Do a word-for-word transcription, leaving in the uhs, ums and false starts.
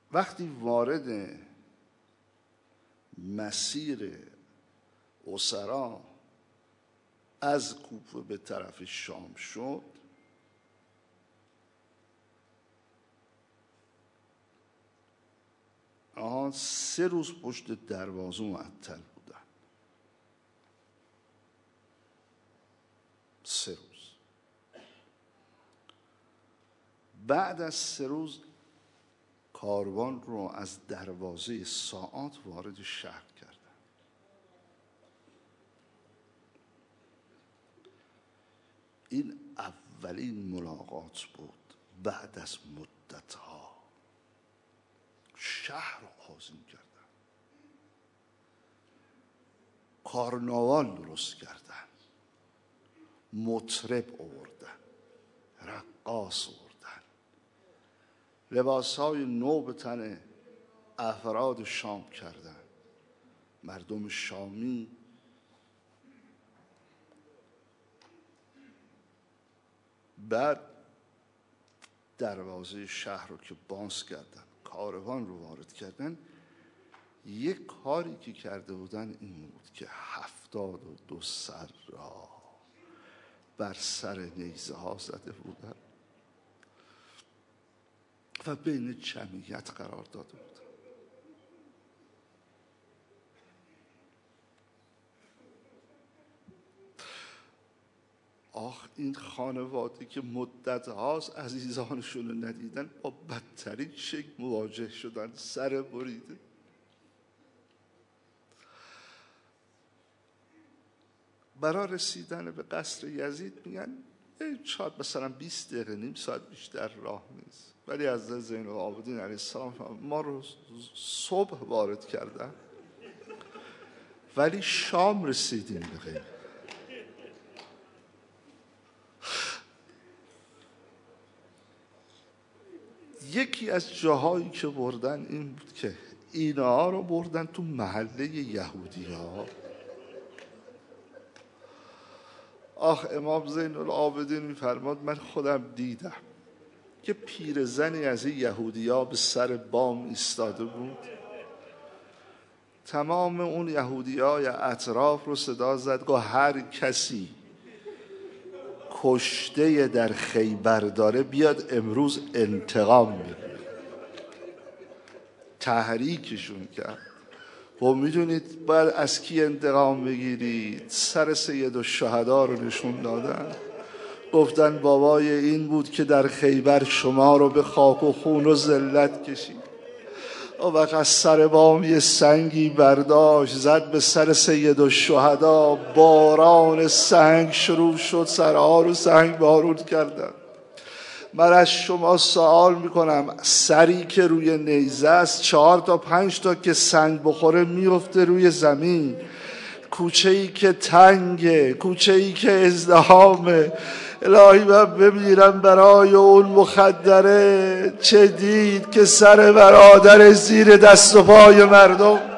وقتی وارد مسیر اسرا از کوفه به طرف شام شد، آن سه روز پشت دروازه معطل بودن. سه روز. بعد از سه روز کاروان رو از دروازه ساعات وارد شهر کردن. این اولین ملاقات بود بعد از مدتها. شهر رو آذین کردن، کارناوال درست کردن، مطرب آوردن، رقاص آوردن، لباسهای نو به تن افراد شام کردن. مردم شامی بعد دروازه شهر رو که باز کردن، کاروان رو وارد کردن، یک کاری که کرده بودن این بود که هفتاد و دو سر را بر سر نیزه ها زده بودن و بین جمعیت قرار داده بودن. آخ این خانواده که مدت هاست عزیزانشون رو ندیدن با بدترین شکل مواجه شدن، سر بریده. برای رسیدن به قصر یزید میگن شاید مثلا بیست دقیقه نیم ساعت بیشتر راه نیست، ولی از زین العابدین علیه السلام ما رو صبح وارد کردن ولی شام رسیدیم به غیر. یکی از جاهایی که بردن این بود که اینا رو بردن تو محله یهودی ها. آخ امام زین العابدین میفرماد من خودم دیدم که پیرزنی از این یهودی ها به سر بام ایستاده بود، تمام اون یهودی های اطراف رو صدا زد که هر کسی کشته در خیبر داره بیاد امروز انتقام بگیره. تحریکشون کرد. و میدونید باید از کی انتقام بگیرید؟ سر سید الشهدا رو نشون دادن، گفتن بابای این بود که در خیبر شما رو به خاک و خون و ذلت کشید. و وقت از سر بام یه سنگی برداشت زد به سر سید الشهدا، باران سنگ شروع شد، سرها رو سنگ بارون کردن. من از شما سوال میکنم، سری که روی نیزه است چهار تا پنج تا که سنگ بخوره میفته روی زمین، کوچه ای که تنگه، کوچه ای که ازدحامه، الهی من بمیرم برای اون مخدره. چه دید که سر برادر زیر دست و پای مردم